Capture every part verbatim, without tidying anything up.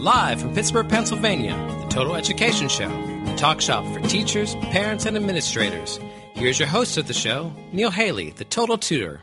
Live from Pittsburgh, Pennsylvania, the Total Education Show, the talk shop for teachers, parents, and administrators. Here's your host of the show, Neil Haley, the Total Tutor.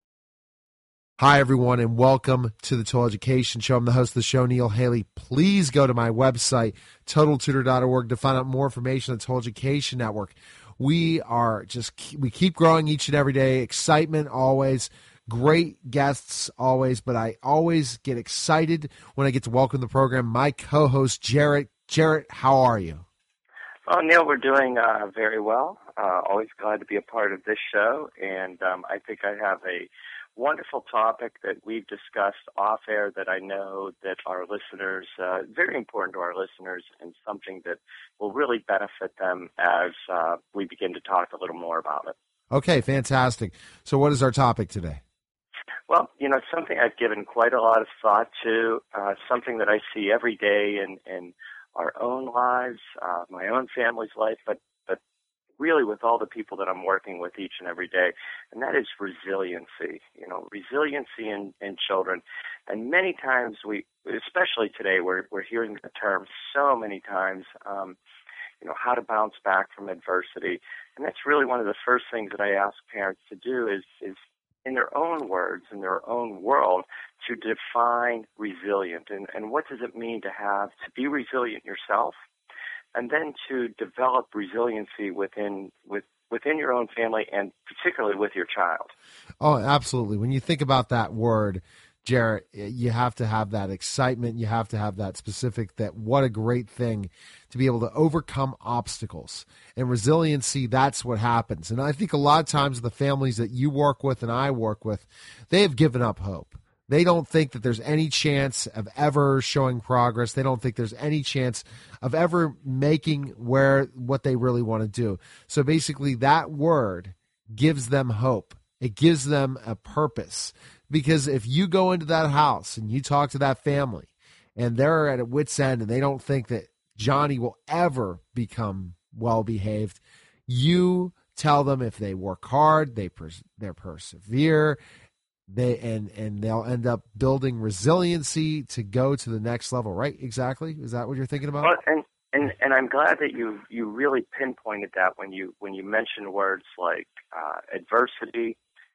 Hi, everyone, and welcome to the Total Education Show. I'm the host of the show, Neil Haley. Please go to my website, total tutor dot org, to find out more information on the Total Education Network. We are just, we keep growing each and every day. Excitement always. Great guests always, but I always get excited when I get to welcome the program my co-host, Jarrett. Jarrett, how are you? Well, Neil, we're doing uh, very well. Uh, always glad to be a part of this show, and um, I think I have a wonderful topic that we've discussed off air that I know that our listeners, uh, very important to our listeners, and something that will really benefit them as uh, we begin to talk a little more about it. Okay, fantastic. So what is our topic today? Well, you know, something I've given quite a lot of thought to, uh, something that I see every day in, in our own lives, uh, my own family's life, but, but really with all the people that I'm working with each and every day, and that is resiliency, you know, resiliency in, in children. And many times we, especially today, we're, we're hearing the term so many times, um, you know, how to bounce back from adversity. And that's really one of the first things that I ask parents to do is, is in their own words, in their own world, to define resilient. And, and what does it mean to have, to be resilient yourself, and then to develop resiliency within, with, within your own family and particularly with your child. Oh, absolutely. When you think about that word, Jarrett, you have to have that excitement. You have to have that specific, that what a great thing to be able to overcome obstacles. And resiliency, that's what happens. And I think a lot of times the families that you work with and I work with, they have given up hope. They don't think that there's any chance of ever showing progress. They don't think there's any chance of ever making where what they really want to do. So basically that word gives them hope. It gives them a purpose. Because if you go into that house and you talk to that family and they're at a wit's end and they don't think that Johnny will ever become well-behaved, you tell them if they work hard, they pers- they persevere, they and, and they'll end up building resiliency to go to the next level, right? Exactly? Is that what you're thinking about? Well, and, and, and I'm glad that you, you really pinpointed that when you, when you mentioned words like uh, adversity,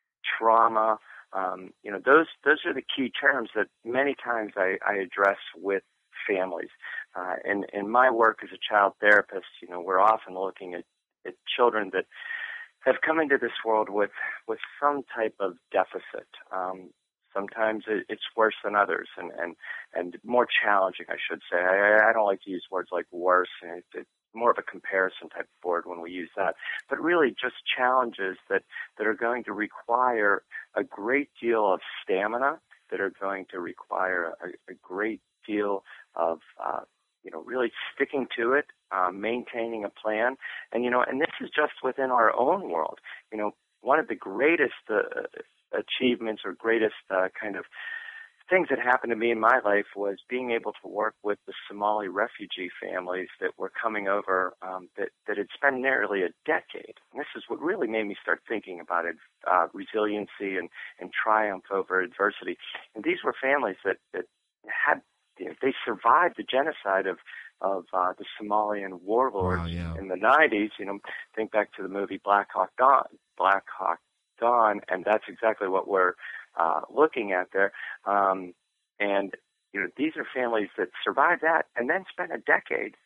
trauma. Um, you know, those those are the key terms that many times I, I address with families. Uh, in, in my work as a child therapist, you know, we're often looking at, at children that have come into this world with, with some type of deficit. Um, sometimes it, it's worse than others and, and, and more challenging, I should say. I, I don't like to use words like worse. And it, it, more of a comparison type of word when we use that, but really just challenges that, that are going to require a great deal of stamina, that are going to require a, a great deal of, uh, you know, really sticking to it, uh, maintaining a plan. And, you know, and this is just within our own world. You know, one of the greatest uh, achievements or greatest uh, kind of things that happened to me in my life was being able to work with the Somali refugee families that were coming over um, that, that had spent nearly a decade. And this is what really made me start thinking about it, uh, resiliency and, and triumph over adversity. And these were families that, that had, you know, they survived the genocide of, of uh, the Somalian warlords wow, yeah. in the nineties. You know, think back to the movie Black Hawk Down, Black Hawk Down, and that's exactly what we're Uh, looking at there. Um, and, you know, these are families that survived that and then spent a decade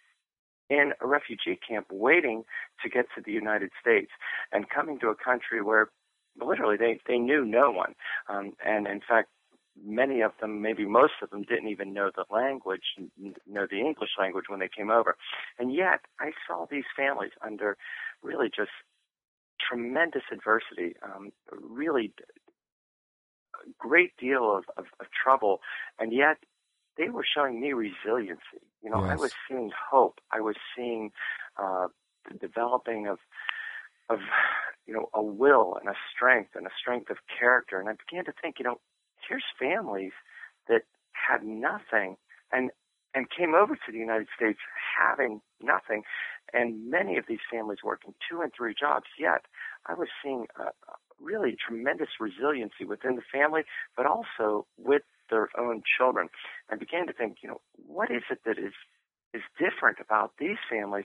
in a refugee camp waiting to get to the United States and coming to a country where literally they, they knew no one. Um, and, in fact, many of them, maybe most of them, didn't even know the language, know the English language when they came over. And yet I saw these families under really just tremendous adversity, um, really great deal of, of, of trouble, and yet they were showing me resiliency. You know, yes. I was seeing hope. I was seeing uh, the developing of, of, you know, a will and a strength and a strength of character. And I began to think, you know, here's families that had nothing and and came over to the United States having nothing, and many of these families working two and three jobs. Yet I was seeing a, really tremendous resiliency within the family, but also with their own children. I began to think, you know, what is it that is is different about these families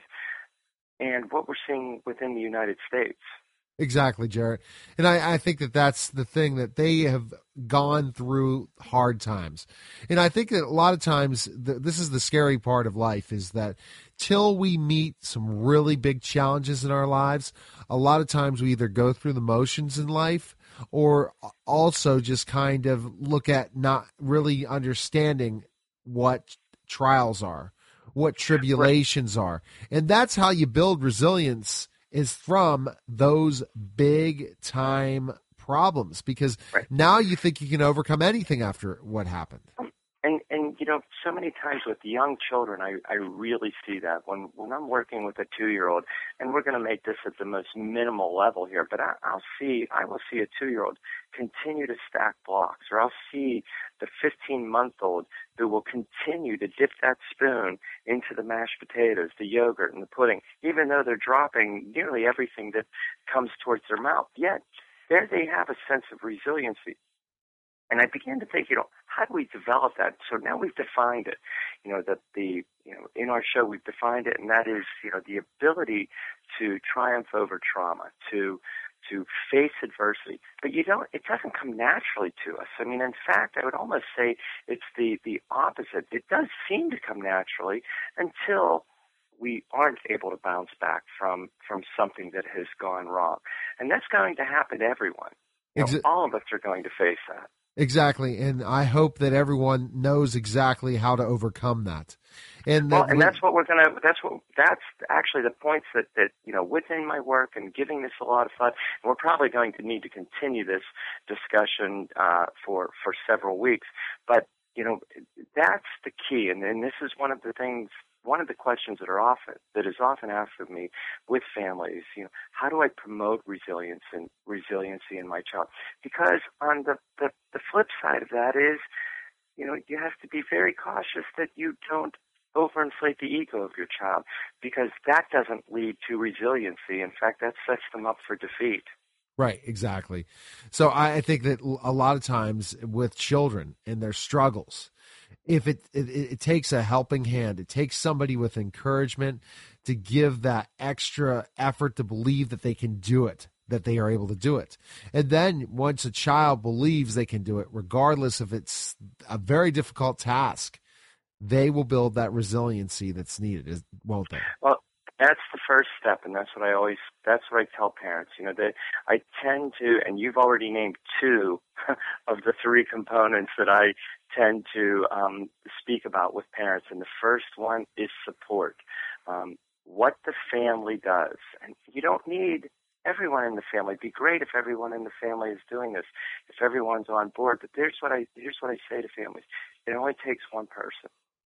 and what we're seeing within the United States? Exactly, Jarrett. And I, I think that that's the thing, that they have gone through hard times. And I think that a lot of times, the, this is the scary part of life, is that till we meet some really big challenges in our lives, a lot of times we either go through the motions in life or also just kind of look at not really understanding what trials are, what tribulations are. And that's how you build resilience, is from those big time problems, because Right. now you think you can overcome anything after what happened. And, and you know, so many times with young children, I, I really see that when, when I'm working with a two-year-old, and we're going to make this at the most minimal level here, but I, I'll see, I will see a two-year-old continue to stack blocks, or I'll see the fifteen-month-old who will continue to dip that spoon into the mashed potatoes, the yogurt, and the pudding, even though they're dropping nearly everything that comes towards their mouth. Yet, there they have a sense of resiliency. And I began to think, you know, how do we develop that? So now we've defined it, you know, that the, you know, in our show we've defined it, and that is, you know, the ability to triumph over trauma, to, to face adversity. But you don't, it doesn't come naturally to us. I mean, in fact, I would almost say it's the, the opposite. It does seem to come naturally until we aren't able to bounce back from, from something that has gone wrong. And that's going to happen to everyone. You know, Exa- all of us are going to face that. Exactly, and I hope that everyone knows exactly how to overcome that. And that well, and we, that's what we're gonna. That's what. That's actually the points that that you know within my work and giving this a lot of thought. And we're probably going to need to continue this discussion uh, for for several weeks. But you know, that's the key, and, and this is one of the things. One of the questions that are often that is often asked of me with families, you know, how do I promote resilience and resiliency in my child? Because on the, the, the flip side of that is, you know, you have to be very cautious that you don't overinflate the ego of your child, because that doesn't lead to resiliency. In fact, that sets them up for defeat. Right, exactly. So I think that a lot of times with children and their struggles, if it, it it takes a helping hand, it takes somebody with encouragement to give that extra effort to believe that they can do it, that they are able to do it. And then once a child believes they can do it, regardless if it's a very difficult task, they will build that resiliency that's needed, won't they? Well, that's the first step, and that's what I always, that's what I tell parents. You know, that I tend to, and you've already named two of the three components that I tend to um, speak about with parents, and the first one is support. Um, what the family does, and you don't need everyone in the family. It'd be great if everyone in the family is doing this, if everyone's on board. But here's what I here's what I say to families: it only takes one person.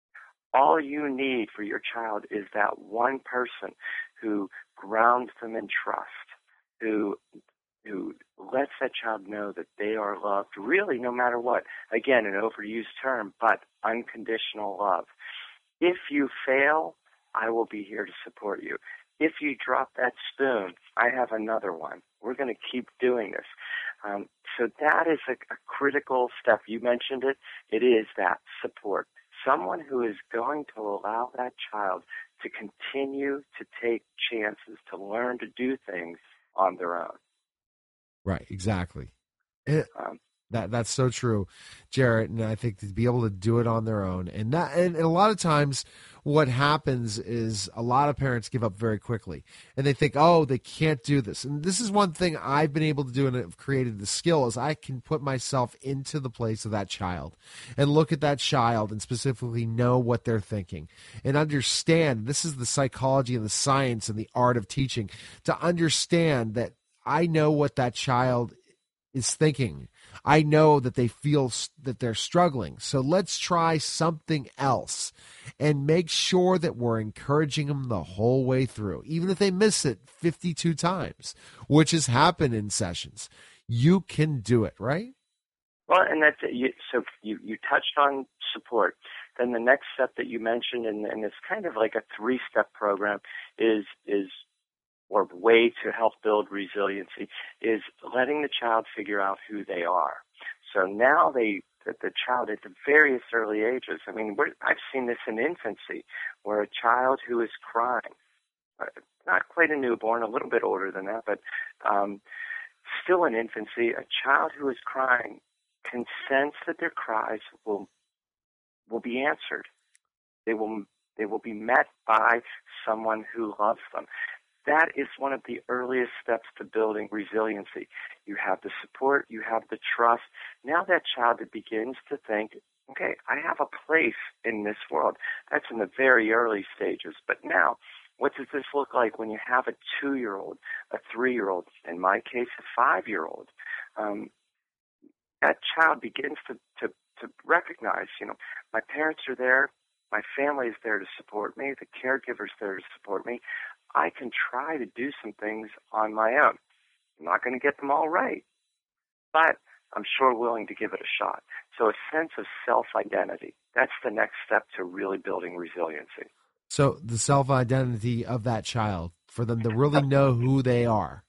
All you need for your child is that one person who grounds them in trust, who who lets that child know that they are loved, really no matter what. Again, an overused term, but unconditional love. If you fail, I will be here to support you. If you drop that spoon, I have another one. We're going to keep doing this. Um, so that is a, a critical step. You mentioned it. It is that support. Someone who is going to allow that child to continue to take chances, to learn to do things on their own. Right, exactly. It, Um, that that's so true, Jarrett. And I think to be able to do it on their own, and that, and, and a lot of times, what happens is a lot of parents give up very quickly, and they think, oh, they can't do this. And this is one thing I've been able to do, and have created the skill, is I can put myself into the place of that child, and look at that child, and specifically know what they're thinking, and understand. This is the psychology and the science and the art of teaching, to understand that I know what that child is thinking. I know that they feel that they're struggling. So let's try something else and make sure that we're encouraging them the whole way through, even if they miss it fifty-two times, which has happened in sessions. You can do it, right? Well, and that's you, so you, you touched on support. Then the next step that you mentioned, and, and it's kind of like a three-step program, is is or way to help build resiliency, is letting the child figure out who they are. So now they, the, the child at the various early ages. I mean, we're, I've seen this in infancy, where a child who is crying, uh, not quite a newborn, a little bit older than that, but um, still in infancy, a child who is crying can sense that their cries will will be answered. They will they will be met by someone who loves them. That is one of the earliest steps to building resiliency. You have the support, you have the trust. Now that child begins to think, okay, I have a place in this world. That's in the very early stages. But now, what does this look like when you have a two-year-old, a three-year-old, in my case, a five-year-old? Um, that child begins to, to, to recognize, you know, my parents are there, my family is there to support me, the caregiver's there to support me. I can try to do some things on my own. I'm not going to get them all right, but I'm sure willing to give it a shot. So a sense of self-identity, that's the next step to really building resiliency. So the self-identity of that child, for them to really know who they are.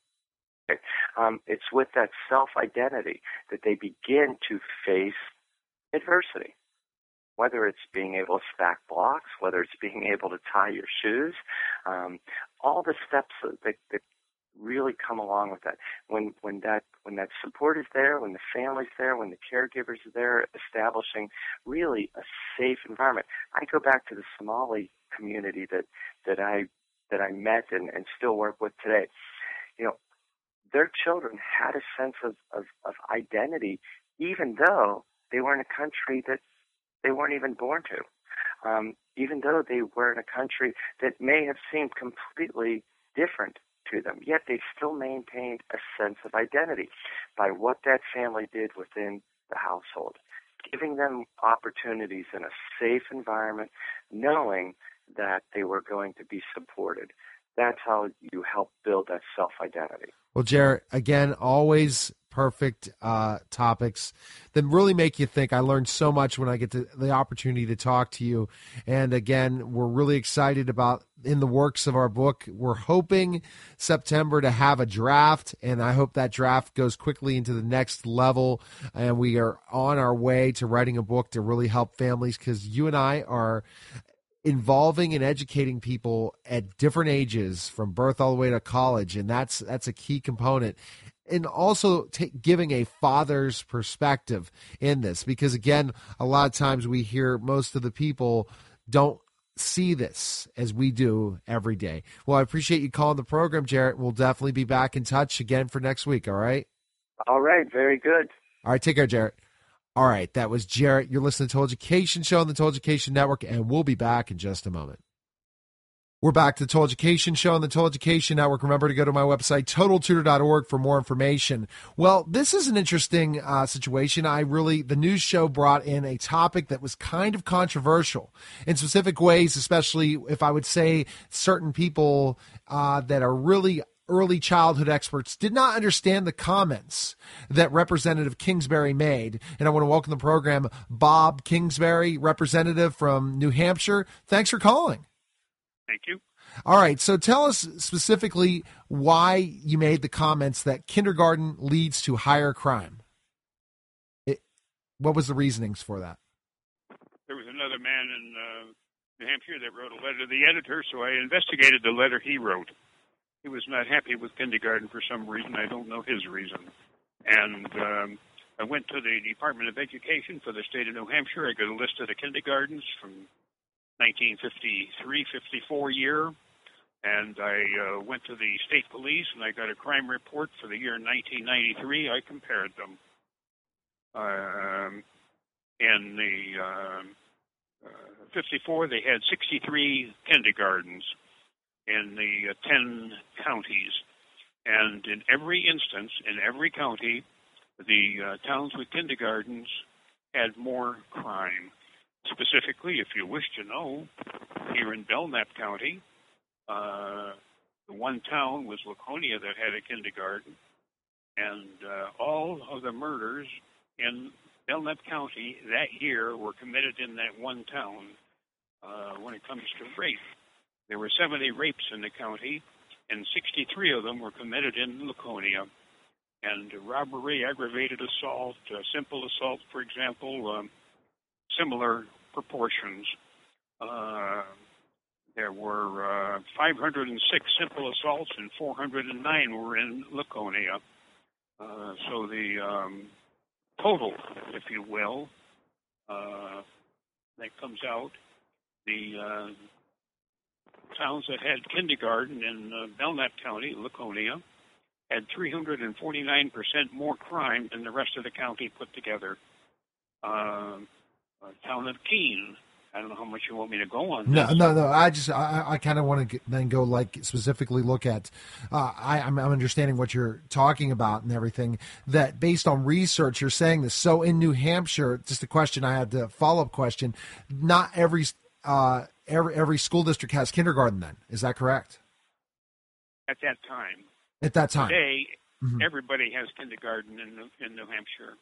Um, it's with that self-identity that they begin to face adversity. Whether it's being able to stack blocks, whether it's being able to tie your shoes, um, all the steps that, that really come along with that. When when that when that support is there, when the family's there, when the caregivers are there, establishing really a safe environment. I go back to the Somali community that that I that I met and, and still work with today. You know, their children had a sense of, of, of identity, even though they were in a country that they weren't even born to, um, even though they were in a country that may have seemed completely different to them, yet they still maintained a sense of identity by what that family did within the household, giving them opportunities in a safe environment, knowing that they were going to be supported. That's how you help build that self-identity. Well, Jarrett, again, always perfect uh, topics that really make you think. I learned so much when I get to the opportunity to talk to you. And again, we're really excited about in the works of our book. We're hoping September to have a draft, and I hope that draft goes quickly into the next level. And we are on our way to writing a book to really help families, because you and I are involving and educating people at different ages from birth all the way to college. And that's, that's a key component. And also t- giving a father's perspective in this, because again, a lot of times we hear most of the people don't see this as we do every day. Well, I appreciate you calling the program, Jarrett. We'll definitely be back in touch again for next week. All right. All right. Very good. All right. Take care, Jarrett. All right, that was Jarrett. You're listening to Total Education Show on the Total Education Network, and we'll be back in just a moment. We're back to the Total Education Show on the Total Education Network. Remember to go to my website, total tutor dot org, for more information. Well, this is an interesting uh, situation. I really, the news show brought in a topic that was kind of controversial in specific ways, especially if I would say certain people uh, that are really early childhood experts did not understand the comments that Representative Kingsbury made. And I want to welcome the program Bob Kingsbury, representative from New Hampshire. Thanks for calling. Thank you. All right. So tell us specifically why you made the comments that kindergarten leads to higher crime. It, what was the reasonings for that? There was another man in uh, New Hampshire that wrote a letter to the editor, so I investigated the letter he wrote. He was not happy with kindergarten for some reason. I don't know his reason. And um, I went to the Department of Education for the state of New Hampshire. I got a list of the kindergartens from nineteen fifty-three fifty-four year. And I uh, went to the state police, and I got a crime report for the year nineteen ninety-three. I compared them. Um, in the um, uh, fifty-four, they had sixty-three kindergartens in the uh, ten counties. And in every instance, in every county, the uh, towns with kindergartens had more crime. Specifically, if you wish to know, here in Belknap County, uh, the one town was Laconia that had a kindergarten. And uh, all of the murders in Belknap County that year were committed in that one town uh, when it comes to rape. There were seventy rapes in the county, and sixty-three of them were committed in Laconia. And robbery, aggravated assault, uh, simple assault, for example, um, similar proportions. Uh, there were uh, five hundred six simple assaults and four hundred nine were in Laconia. Uh, so the um, total, if you will, uh, that comes out, the uh, towns that had kindergarten in uh, Belknap County, Laconia, had three hundred forty-nine percent more crime than the rest of the county put together. Uh, uh, town of Keene, I don't know how much you want me to go on. No, this. no, no. I just, I, I kind of want to then go like specifically look at. Uh, I, I'm, I'm understanding what you're talking about and everything. That based on research, you're saying this. So in New Hampshire, just a question I had, the follow up question. Not every, uh, every every school district has kindergarten. Then is that correct? At that time. At that time. Today, mm-hmm. everybody has kindergarten in in New Hampshire.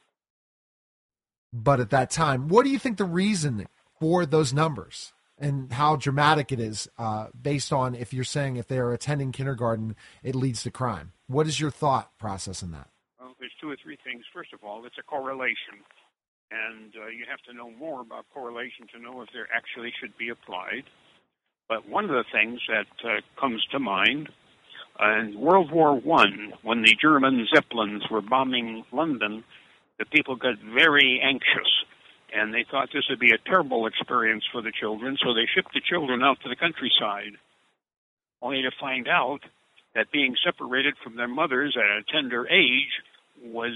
But at that time, what do you think the reason for those numbers and how dramatic it is uh, based on if you're saying if they are attending kindergarten, it leads to crime? What is your thought process in that? Well, there's two or three things. First of all, it's a correlation. And uh, you have to know more about correlation to know if there actually should be applied. But one of the things that uh, comes to mind, uh, in World War One, when the German Zeppelins were bombing London, the people got very anxious, and they thought this would be a terrible experience for the children, so they shipped the children out to the countryside, only to find out that being separated from their mothers at a tender age was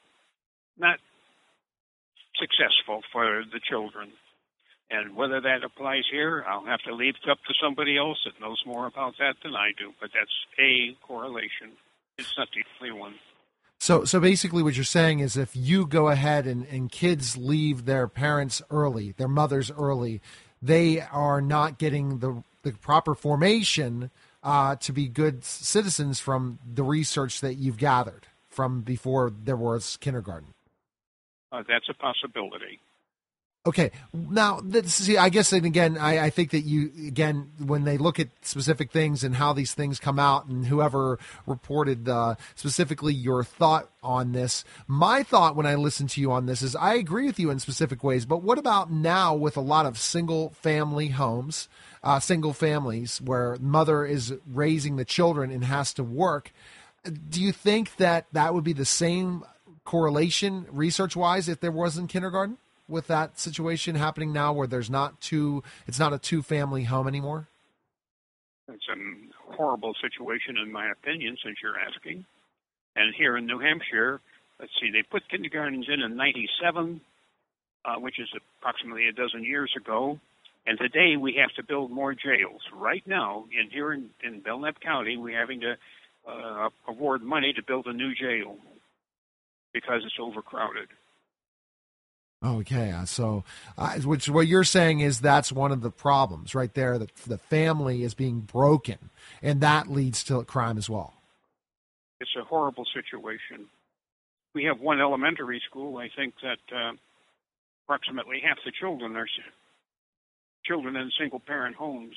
not successful for the children. And whether that applies here, I'll have to leave it up to somebody else that knows more about that than I do, but that's a correlation. It's not the only one. So so basically what you're saying is if you go ahead and, and kids leave their parents early, their mothers early, they are not getting the, the proper formation uh, to be good citizens from the research that you've gathered from before there was kindergarten. Uh, that's a possibility. Okay. Now, let's see, I guess, and again, I, I think that you, again, when they look at specific things and how these things come out and whoever reported uh, specifically your thought on this, my thought when I listen to you on this is I agree with you in specific ways, but what about now with a lot of single family homes, uh, single families where mother is raising the children and has to work? Do you think that that would be the same correlation research-wise if there wasn't kindergarten? With that situation happening now where there's not two, it's not a two-family home anymore? It's a horrible situation, in my opinion, since you're asking. And here in New Hampshire, let's see, they put kindergartens in in ninety-seven, uh, which is approximately a dozen years ago. And today we have to build more jails. Right now, in here in, in Belknap County, we're having to uh, award money to build a new jail because it's overcrowded. Okay, so uh, which what you're saying is that's one of the problems right there, that the family is being broken, and that leads to crime as well. It's a horrible situation. We have one elementary school. I think that uh, approximately half the children are children in single-parent homes.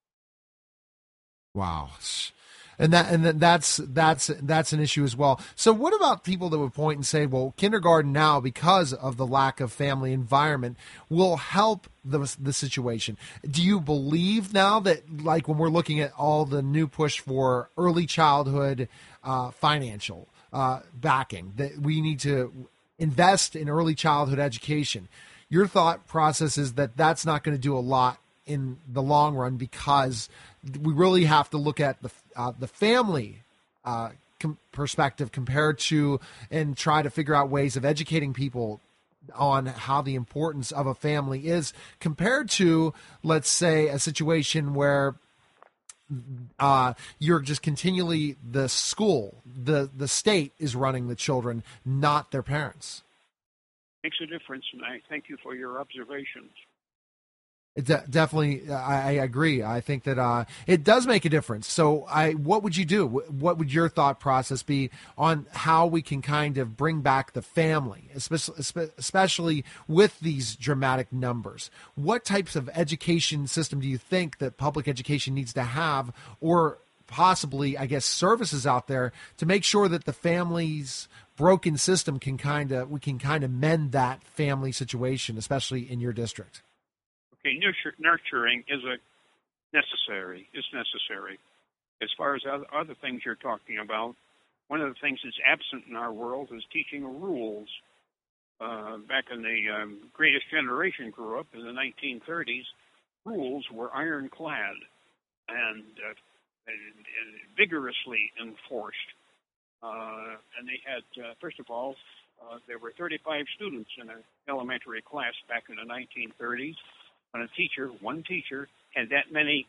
Wow. And that and that's that's that's an issue as well. So what about people that would point and say, well, kindergarten now, because of the lack of family environment, will help the the situation? Do you believe now that, like when we're looking at all the new push for early childhood uh, financial uh, backing, that we need to invest in early childhood education? Your thought process is that that's not going to do a lot in the long run because we really have to look at the uh, the family uh, com- perspective compared to and try to figure out ways of educating people on how the importance of a family is compared to, let's say, a situation where uh, you're just continually the school, the the state is running the children, not their parents. Makes a difference, and I thank you for your observations. It de- definitely, I, I agree. I think that uh, it does make a difference. So, I, what would you do? What would your thought process be on how we can kind of bring back the family, especially, especially with these dramatic numbers? What types of education system do you think that public education needs to have, or possibly, I guess, services out there to make sure that the family's broken system can kind of, we can kind of mend that family situation, especially in your district? Okay, nurture, nurturing is a necessary, is necessary. As far as other, other things you're talking about, one of the things that's absent in our world is teaching rules. Uh, back in the um, Greatest Generation grew up in the nineteen thirties, rules were ironclad and, uh, and, and vigorously enforced. Uh, and they had, uh, first of all, uh, there were thirty-five students in an elementary class back in the nineteen thirties. When a teacher, one teacher, had that many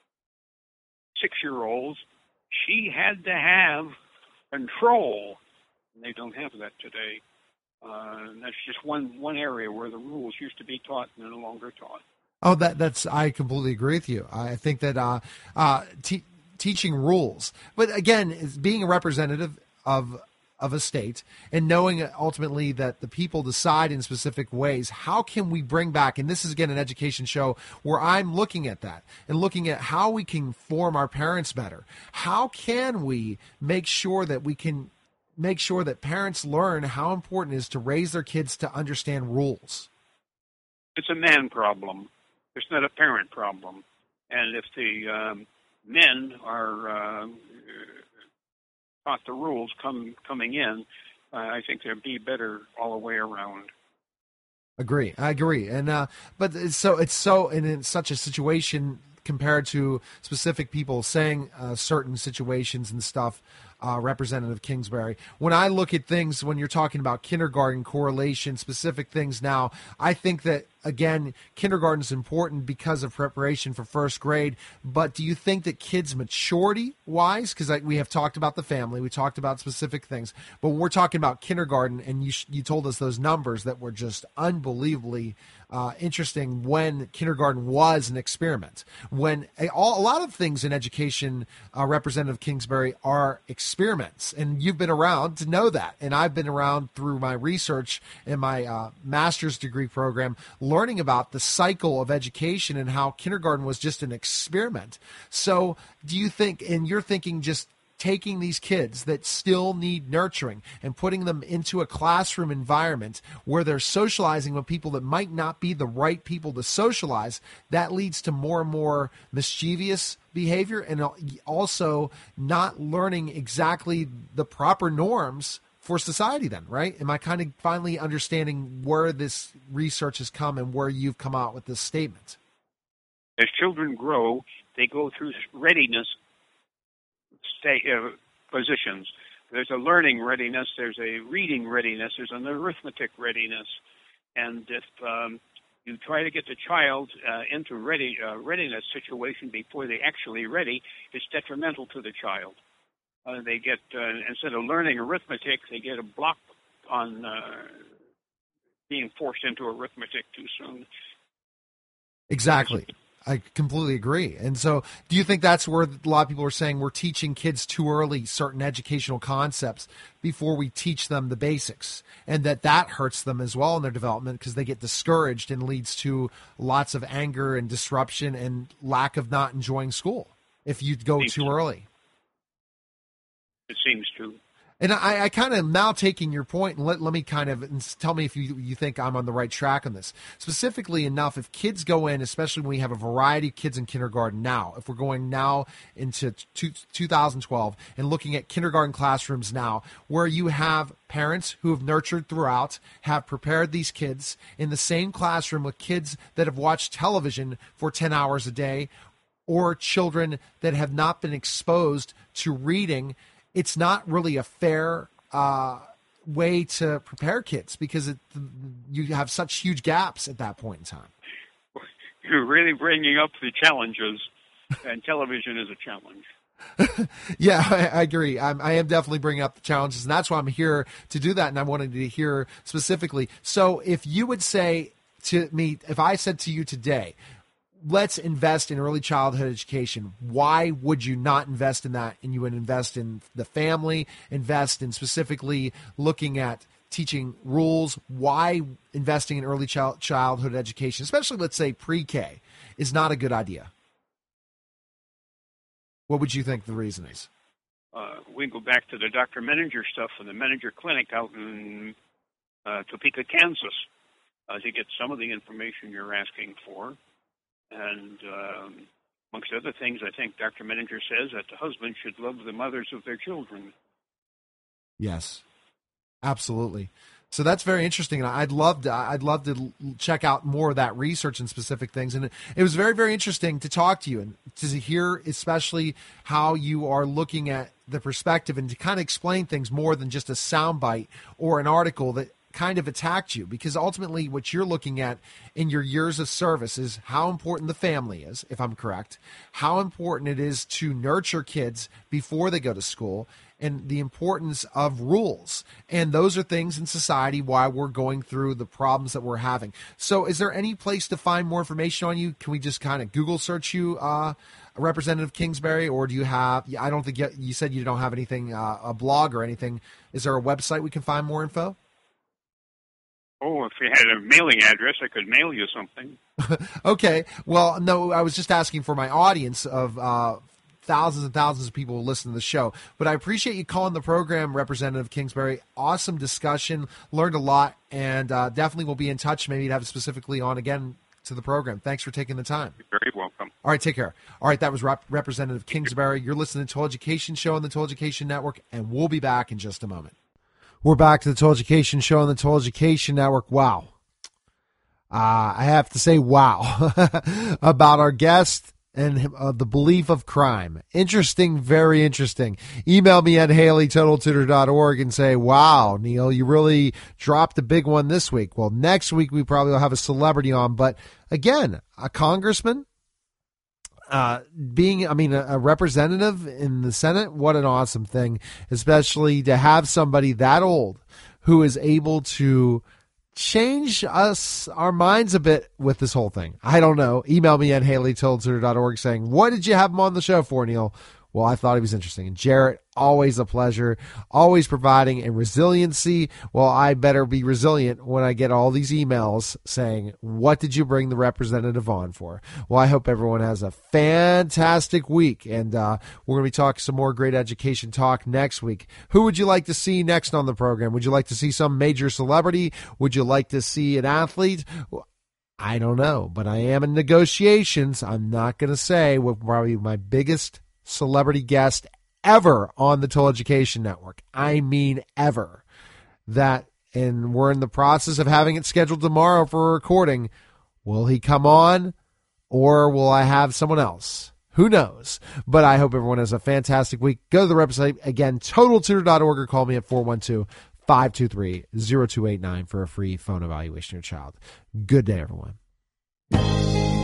six-year-olds, she had to have control. And they don't have that today. Uh, and that's just one, one area where the rules used to be taught and no longer taught. Oh, that that's I completely agree with you. I think that uh, uh, te- teaching rules, but again, is being a representative of of a state and knowing ultimately that the people decide in specific ways. How can we bring back? And this is again an education show where I'm looking at that and looking at how we can form our parents better. How can we make sure that we can make sure that parents learn how important it is to raise their kids to understand rules? It's a man problem. It's not a parent problem. And if the um, men are uh, taught the rules come coming in, uh, I think there'd be better all the way around. Agree. I agree. And uh, but it's so it's so and in such a situation compared to specific people saying uh, certain situations and stuff. Uh, Representative Kingsbury, when I look at things, when you're talking about kindergarten correlation, specific things now, I think that, again, kindergarten is important because of preparation for first grade. But do you think that kids maturity-wise, because like, we have talked about the family, we talked about specific things, but we're talking about kindergarten, and you you told us those numbers that were just unbelievably uh, interesting when kindergarten was an experiment. When a, all, a lot of things in education, uh, Representative Kingsbury, are experiments, and you've been around to know that, and I've been around through my research in my uh, master's degree program, learning about the cycle of education and how kindergarten was just an experiment. So do you think, and you're thinking just taking these kids that still need nurturing and putting them into a classroom environment where they're socializing with people that might not be the right people to socialize, that leads to more and more mischievous behavior and also not learning exactly the proper norms for society then, right? Am I kind of finally understanding where this research has come and where you've come out with this statement? As children grow, they go through readiness State, uh, positions. There's a learning readiness, there's a reading readiness, there's an arithmetic readiness. And if um, you try to get the child uh, into ready uh, readiness situation before they're actually ready, it's detrimental to the child. Uh, they get, uh, instead of learning arithmetic, they get a block on uh, being forced into arithmetic too soon. Exactly. I completely agree. And so do you think that's where a lot of people are saying we're teaching kids too early certain educational concepts before we teach them the basics, and that that hurts them as well in their development because they get discouraged and leads to lots of anger and disruption and lack of not enjoying school if you go too to. early? It seems to. And I, I kind of now taking your point, and let, let me kind of tell me if you you think I'm on the right track on this. Specifically enough, if kids go in, especially when we have a variety of kids in kindergarten now, if we're going now into two, two thousand twelve and looking at kindergarten classrooms now, where you have parents who have nurtured throughout, have prepared these kids in the same classroom with kids that have watched television for ten hours a day, or children that have not been exposed to reading, it's not really a fair uh, way to prepare kids because it, you have such huge gaps at that point in time. You're really bringing up the challenges, and television is a challenge. Yeah, I, I agree. I'm, I am definitely bringing up the challenges, and that's why I'm here to do that, and I wanted to hear specifically. So if you would say to me, if I said to you today, let's invest in early childhood education, why would you not invest in that? And you would invest in the family, invest in specifically looking at teaching rules. Why investing in early child childhood education, especially let's say pre-K, is not a good idea? What would you think the reason is? Uh, we go back to the Doctor Menninger stuff from the Menninger Clinic out in uh, Topeka, Kansas, uh, to get some of the information you're asking for. And um, amongst other things, I think Doctor Menninger says that the husband should love the mothers of their children. Yes, absolutely. So that's very interesting, and I'd love to. I'd love to check out more of that research and specific things. And it, it was very, very interesting to talk to you and to hear, especially how you are looking at the perspective and to kind of explain things more than just a soundbite or an article that kind of attacked you. Because ultimately, what you're looking at in your years of service is how important the family is, if I'm correct, how important it is to nurture kids before they go to school, and the importance of rules. And those are things in society why we're going through the problems that we're having. So is there any place to find more information on you? Can we just kind of Google search you, uh, Representative Kingsbury, or do you have, I don't think you, you said you don't have anything, uh, a blog or anything. Is there a website we can find more info? Oh, if you had a mailing address, I could mail you something. Okay. Well, no, I was just asking for my audience of uh, thousands and thousands of people who listen to the show. But I appreciate you calling the program, Representative Kingsbury. Awesome discussion. Learned a lot, and uh, definitely will be in touch. Maybe to have specifically on again to the program. Thanks for taking the time. You're very welcome. All right, take care. All right, that was Rep- Representative Kingsbury. You're listening to Total Education Show on the Total Education Network, and we'll be back in just a moment. We're back to the Total Education Show on the Total Education Network. Wow. Uh, I have to say wow about our guest and uh, the belief of crime. Interesting, very interesting. Email me at haley total tutor dot org and say, wow, Neil, you really dropped a big one this week. Well, next week we probably will have a celebrity on, but again, a congressman, uh, being, I mean, a, a representative in the Senate, what an awesome thing, especially to have somebody that old who is able to change us, our minds a bit with this whole thing. I don't know. Email me at haley total tutor dot org saying, what did you have him on the show for, Neil? Well, I thought he was interesting. And Jarrett, always a pleasure, always providing and resiliency. Well, I better be resilient when I get all these emails saying, what did you bring the representative on for? Well, I hope everyone has a fantastic week. And uh, we're going to be talking some more great education talk next week. Who would you like to see next on the program? Would you like to see some major celebrity? Would you like to see an athlete? I don't know, but I am in negotiations. I'm not going to say what probably my biggest celebrity guest ever on the Total Education Network. I mean ever. That, and we're in the process of having it scheduled tomorrow for a recording. Will he come on, or will I have someone else? Who knows? But I hope everyone has a fantastic week. Go to the website, again, total tutor dot org, or call me at four one two, five two three, zero two eight nine for a free phone evaluation of your child. Good day, everyone.